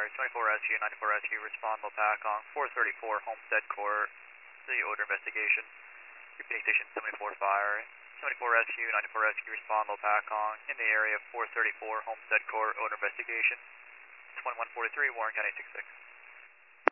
Fire, 24 Rescue, 94 Rescue, respond Lopakong, 434 Homestead Court, the odor investigation. Repeating station 74 Fire, 74 Rescue, 94 Rescue, respond Lopakong, in the area of 434 Homestead Court, odor investigation. 2143, Warren County 66.